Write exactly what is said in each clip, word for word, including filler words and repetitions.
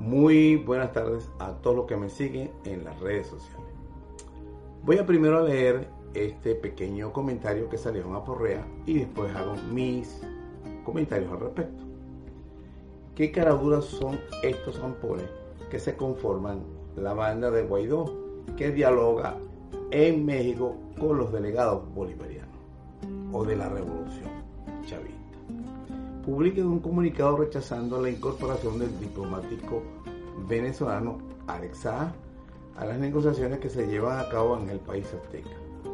Muy buenas tardes a todos los que me siguen en las redes sociales. Voy a primero leer este pequeño comentario que salió en Aporrea y después hago mis comentarios al respecto. ¿Qué caraduras son estos zampones que se conforman la banda de Guaidó que dialoga en México con los delegados bolivarianos o de la revolución chavista? Publica un comunicado rechazando la incorporación del diplomático venezolano Alex Saab a las negociaciones que se llevan a cabo en el país azteca,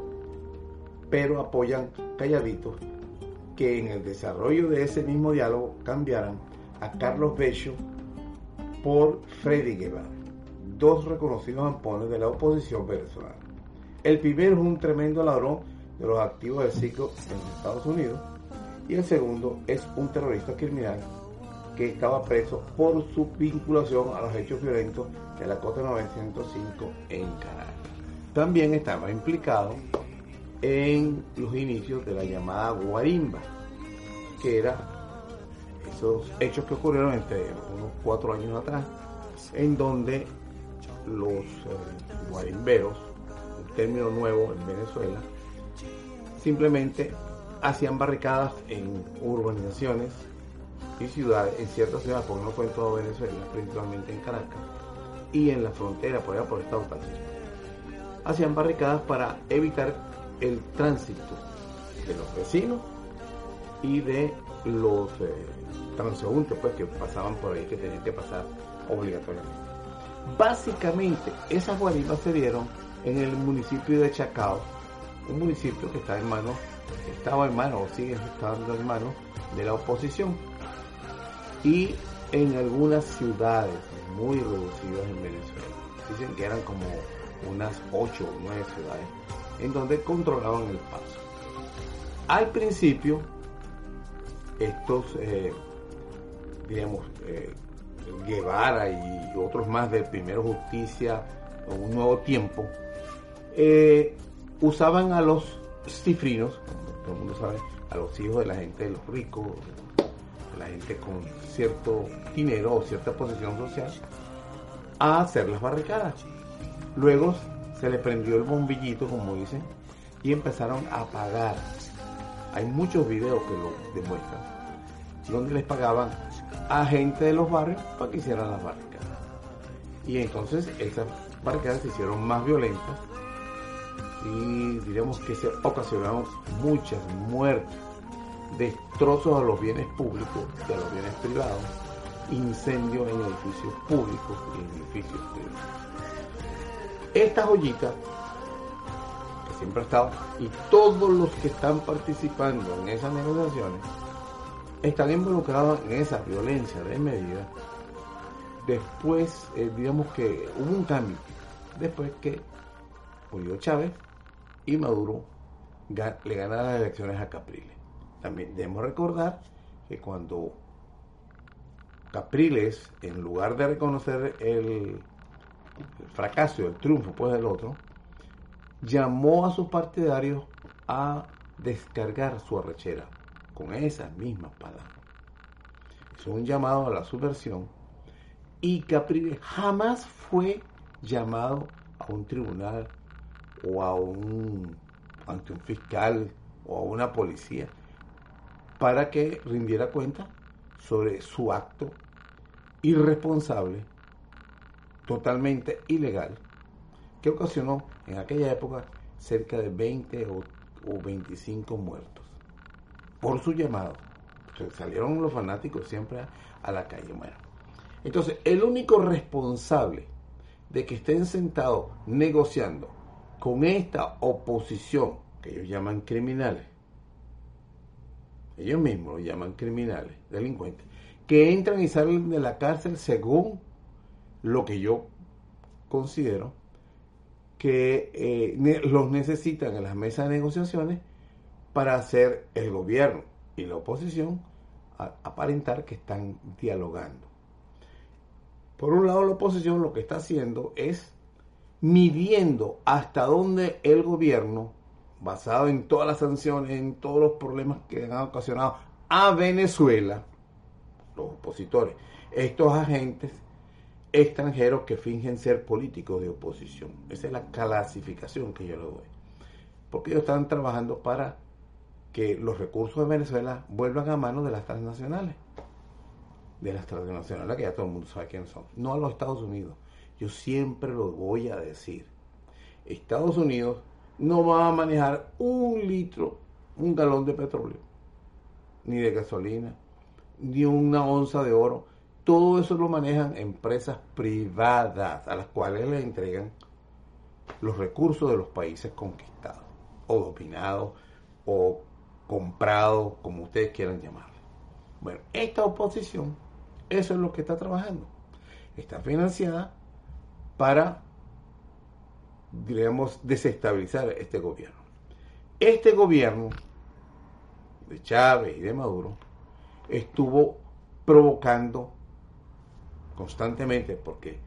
pero apoyan calladitos que en el desarrollo de ese mismo diálogo cambiaran a Carlos Bello por Freddy Guevara, dos reconocidos zampones de la oposición venezolana. El primero es un tremendo ladrón de los activos del siglo en Estados Unidos y el segundo es un terrorista criminal que estaba preso por su vinculación a los hechos violentos de la Cota novecientos cinco en Caracas. También estaba implicado en los inicios de la llamada guarimba, que era esos hechos que ocurrieron entre unos cuatro años atrás, en donde los eh, guarimberos, un término nuevo en Venezuela, simplemente hacían barricadas en urbanizaciones y ciudades, en ciertas ciudades, porque no fue en toda Venezuela, principalmente en Caracas y en la frontera por allá por Estado Táchira. Hacían barricadas para evitar el tránsito de los vecinos y de los eh, transeúntes pues, que pasaban por ahí, que tenían que pasar obligatoriamente. Básicamente, esas guarimbas se dieron en el municipio de Chacao, un municipio que está en manos, estaba en manos o sigue estando en manos de la oposición, y en algunas ciudades muy reducidas en Venezuela. Dicen que eran como unas ocho o nueve ciudades en donde controlaban el paso. Al principio, estos, eh, digamos, eh, Guevara y otros más del Primero Justicia o Un Nuevo Tiempo, eh, usaban a los cifrinos, como todo el mundo sabe, a los hijos de la gente, de los ricos, de la gente con cierto dinero o cierta posición social, a hacer las barricadas. Luego se les prendió el bombillito, como dicen, y empezaron a pagar. Hay muchos videos que lo demuestran, donde les pagaban a gente de los barrios para que hicieran las barricadas. Y entonces esas barricadas se hicieron más violentas y diríamos que se ocasionaron muchas muertes, destrozos a los bienes públicos y a los bienes privados, incendios en edificios públicos y en edificios privados. Esta joyita que siempre ha estado, y todos los que están participando en esas negociaciones están involucrados en esa violencia de medida. Después, eh, digamos que hubo un cambio después que murió Chávez y Maduro le gana las elecciones a Capriles. También debemos recordar que cuando Capriles, en lugar de reconocer el, el fracaso, el triunfo pues del otro, llamó a sus partidarios a descargar su arrechera con esas mismas palabras. Es un llamado a la subversión, y Capriles jamás fue llamado a un tribunal o a un ante un fiscal o a una policía para que rindiera cuenta sobre su acto irresponsable, totalmente ilegal, que ocasionó en aquella época cerca de veinte o, o veinticinco muertos por su llamado. Entonces salieron los fanáticos siempre a, a la calle. Bueno, entonces el único responsable de que estén sentados negociando con esta oposición, que ellos llaman criminales, ellos mismos lo llaman criminales, delincuentes, que entran y salen de la cárcel según lo que yo considero que eh, ne- los necesitan en las mesas de negociaciones para hacer el gobierno y la oposición a, aparentar que están dialogando. Por un lado, la oposición lo que está haciendo es midiendo hasta dónde el gobierno, basado en todas las sanciones, en todos los problemas que han ocasionado a Venezuela, los opositores, estos agentes extranjeros que fingen ser políticos de oposición. Esa es la clasificación que yo le doy. Porque ellos están trabajando para que los recursos de Venezuela vuelvan a manos de las transnacionales. De las transnacionales que ya todo el mundo sabe quiénes son. No a los Estados Unidos. Yo siempre lo voy a decir. Estados Unidos no va a manejar un litro, un galón de petróleo, ni de gasolina, ni una onza de oro. Todo eso lo manejan empresas privadas a las cuales les entregan los recursos de los países conquistados, o dominados, o comprados, como ustedes quieran llamarlo. Bueno, esta oposición, eso es lo que está trabajando. Está financiada para, diríamos, desestabilizar este gobierno. Este gobierno de Chávez y de Maduro estuvo provocando constantemente, porque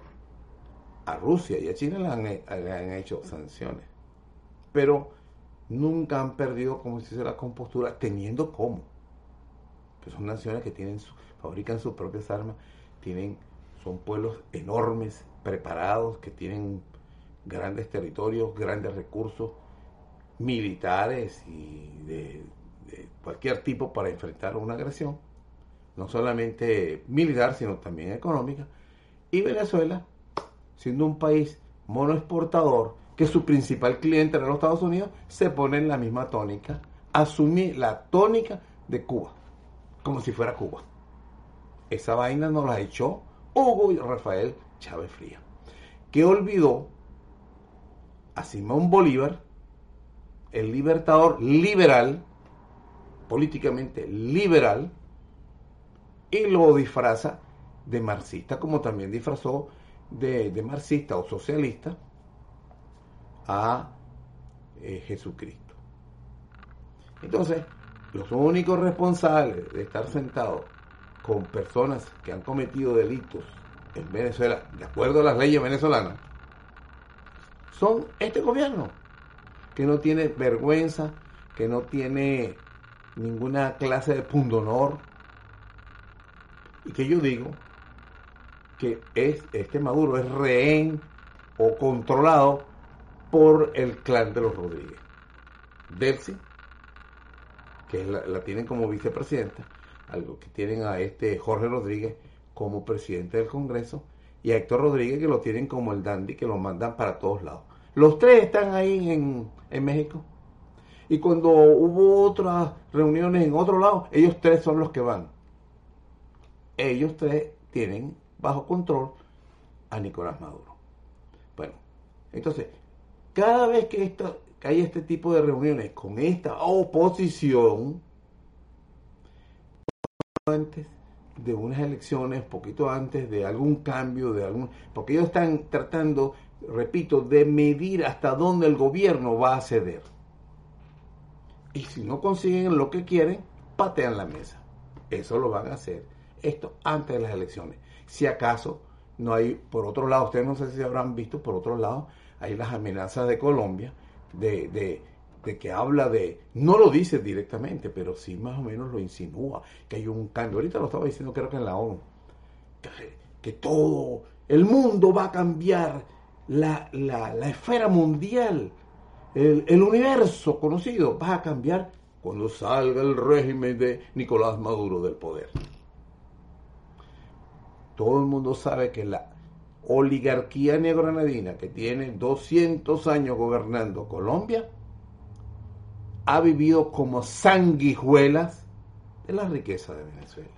a Rusia y a China le han, le han hecho sanciones, pero nunca han perdido, como se dice, la compostura, teniendo cómo. Que son naciones que tienen su, fabrican sus propias armas, tienen, son pueblos enormes, preparados, que tienen grandes territorios, grandes recursos militares y de, de cualquier tipo para enfrentar una agresión, no solamente militar, sino también económica. Y Venezuela, siendo un país monoexportador, que su principal cliente era los Estados Unidos, se pone en la misma tónica, asume la tónica de Cuba, como si fuera Cuba. Esa vaina nos la echó Hugo y Rafael Chávez Frías, que olvidó a Simón Bolívar, el libertador liberal, políticamente liberal, y lo disfraza de marxista, como también disfrazó de, de marxista o socialista a eh, Jesucristo. Entonces, los únicos responsables de estar sentados con personas que han cometido delitos en Venezuela, de acuerdo a las leyes venezolanas, son este gobierno, que no tiene vergüenza, que no tiene ninguna clase de pundonor, y que yo digo que es, este Maduro es rehén o controlado por el clan de los Rodríguez. Delcy, que la, la tienen como vicepresidenta, algo que tienen a este Jorge Rodríguez como presidente del Congreso, y a Héctor Rodríguez, que lo tienen como el dandy, que lo mandan para todos lados. Los tres están ahí en, en México, y cuando hubo otras reuniones en otro lado, ellos tres son los que van. Ellos tres tienen bajo control a Nicolás Maduro. Bueno, entonces, cada vez que, esta, que hay este tipo de reuniones con esta oposición, antes de unas elecciones, poquito antes de algún cambio, de algún, porque ellos están tratando, repito, de medir hasta dónde el gobierno va a ceder. Y si no consiguen lo que quieren, patean la mesa. Eso lo van a hacer, esto antes de las elecciones. Si acaso no hay, por otro lado, ustedes no sé si habrán visto, por otro lado, hay las amenazas de Colombia, de, de, de que habla de, no lo dice directamente, pero sí más o menos lo insinúa, que hay un cambio. Ahorita lo estaba diciendo, creo que en la ONU, que, que todo el mundo va a cambiar, la, la, la esfera mundial, el, el universo conocido va a cambiar cuando salga el régimen de Nicolás Maduro del poder. Todo el mundo sabe que la oligarquía neogranadina, que tiene doscientos años gobernando Colombia, ha vivido como sanguijuelas de la riqueza de Venezuela.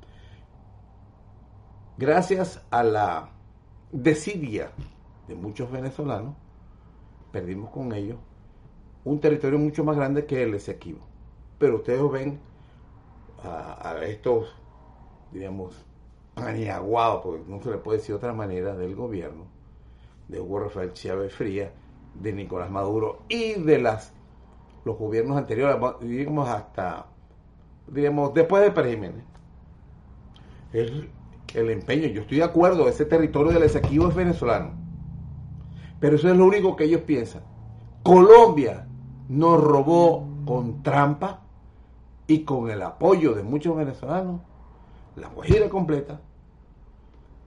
Gracias a la desidia de muchos venezolanos, perdimos con ellos un territorio mucho más grande que el Esequibo. Pero ustedes ven a, a estos, digamos, paniaguados, porque no se le puede decir de otra manera, del gobierno de Hugo Rafael Chávez Frías, de Nicolás Maduro y de las los gobiernos anteriores, digamos hasta, digamos, después de Pérez Jiménez. El, el empeño, yo estoy de acuerdo, ese territorio del Esequibo es venezolano, pero eso es lo único que ellos piensan. Colombia nos robó con trampa y con el apoyo de muchos venezolanos la Guajira completa,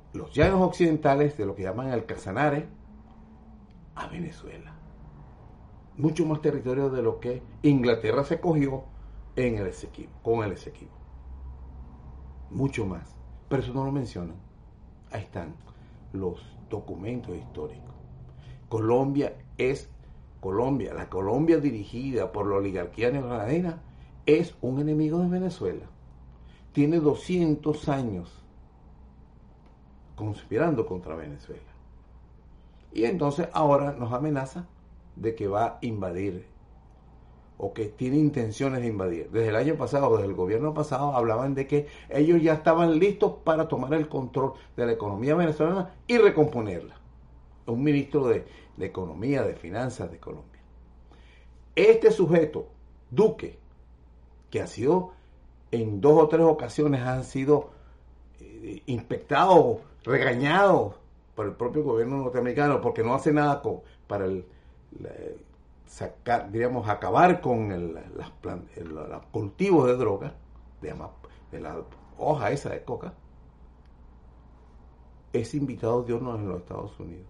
los llanos occidentales de lo que llaman el Casanare a Venezuela. Mucho más territorio de lo que Inglaterra se cogió en el Esequibo, con el Esequibo. Mucho más. Pero eso no lo mencionan. Ahí están los documentos históricos. Colombia es Colombia, la Colombia dirigida por la oligarquía neogranadina es un enemigo de Venezuela. Tiene doscientos años conspirando contra Venezuela. Y entonces ahora nos amenaza de que va a invadir o que tiene intenciones de invadir. Desde el año pasado, desde el gobierno pasado, hablaban de que ellos ya estaban listos para tomar el control de la economía venezolana y recomponerla. Un ministro de, de Economía, de Finanzas de Colombia. Este sujeto, Duque, que ha sido en dos o tres ocasiones han sido eh, inspectados, regañados por el propio gobierno norteamericano porque no hace nada con, para el, la, sacar, digamos, acabar con el, las plant, el, los cultivos de drogas, de, de la hoja esa de coca, es invitado de honor en los Estados Unidos.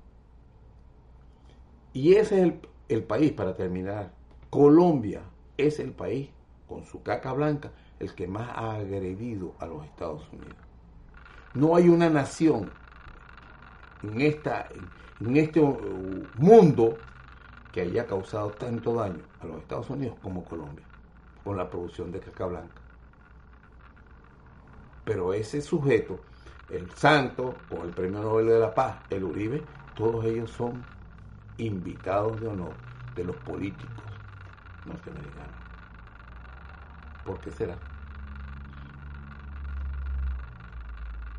Y ese es el, el país, para terminar, Colombia es el país, con su caca blanca, el que más ha agredido a los Estados Unidos. No hay una nación en, esta, en este mundo que haya causado tanto daño a los Estados Unidos como Colombia, con la producción de caca blanca. Pero ese sujeto, el Santo, con el Premio Nobel de la Paz, el Uribe, todos ellos son invitados de honor de los políticos norteamericanos. ¿Por qué será?